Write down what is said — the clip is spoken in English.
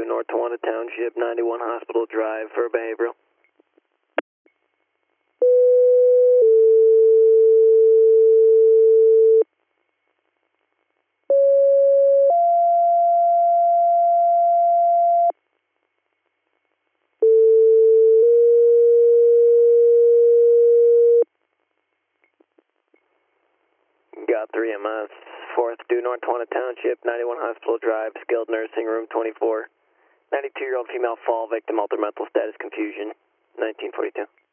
2, North Tawana Township, 91 Hospital Drive for behavioral. Got 3 MS, 4th due North Tawana Township, 91 Hospital Drive, skilled nursing room 24. 92-year-old female fall victim, altered mental status confusion, 1942.